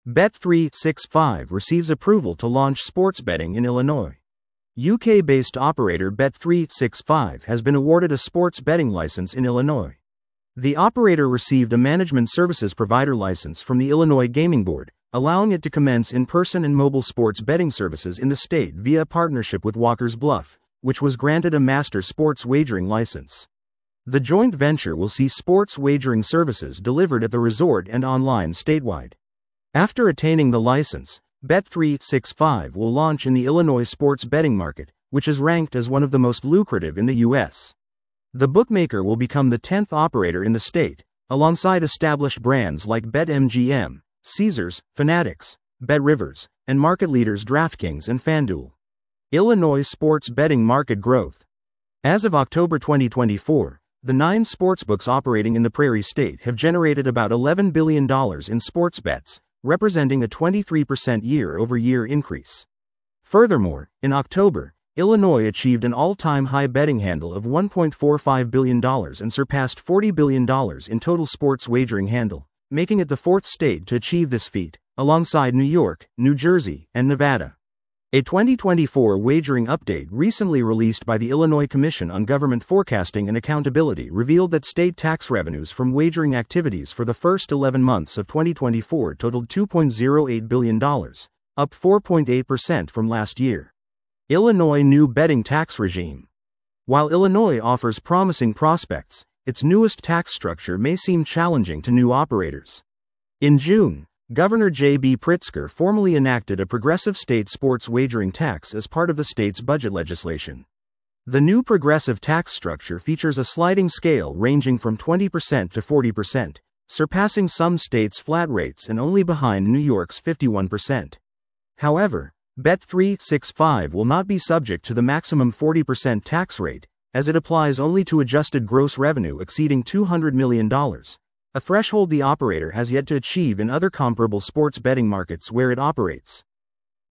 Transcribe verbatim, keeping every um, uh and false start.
Bet three sixty-five receives approval to launch sports betting in Illinois. U K-based operator Bet three sixty-five has been awarded a sports betting license in Illinois. The operator received a management services provider license from the Illinois Gaming Board, allowing it to commence in-person and mobile sports betting services in the state via a partnership with Walker's Bluff, which was granted a master sports wagering license. The joint venture will see sports wagering services delivered at the resort and online statewide. After attaining the license, Bet three sixty-five will launch in the Illinois sports betting market, which is ranked as one of the most lucrative in the U S. The bookmaker will become the tenth operator in the state, alongside established brands like BetMGM, Caesars, Fanatics, BetRivers, and market leaders DraftKings and FanDuel. Illinois sports betting market growth. As of October twenty twenty-four, the nine sportsbooks operating in the Prairie State have generated about eleven billion dollars in sports bets, representing a twenty-three percent year-over-year increase. Furthermore, in October, Illinois achieved an all-time high betting handle of one point four five billion dollars and surpassed forty billion dollars in total sports wagering handle, making it the fourth state to achieve this feat, alongside New York, New Jersey, and Nevada. A twenty twenty-four wagering update recently released by the Illinois Commission on Government Forecasting and Accountability revealed that state tax revenues from wagering activities for the first eleven months of twenty twenty-four totaled two point zero eight billion dollars, up four point eight percent from last year. Illinois new betting tax regime. While Illinois offers promising prospects, its newest tax structure may seem challenging to new operators. In June, Governor J B Pritzker formally enacted a progressive state sports wagering tax as part of the state's budget legislation. The new progressive tax structure features a sliding scale ranging from twenty percent to forty percent, surpassing some states' flat rates and only behind New York's fifty-one percent. However, Bet three sixty-five will not be subject to the maximum forty percent tax rate, as it applies only to adjusted gross revenue exceeding two hundred million dollars. A threshold the operator has yet to achieve in other comparable sports betting markets where it operates.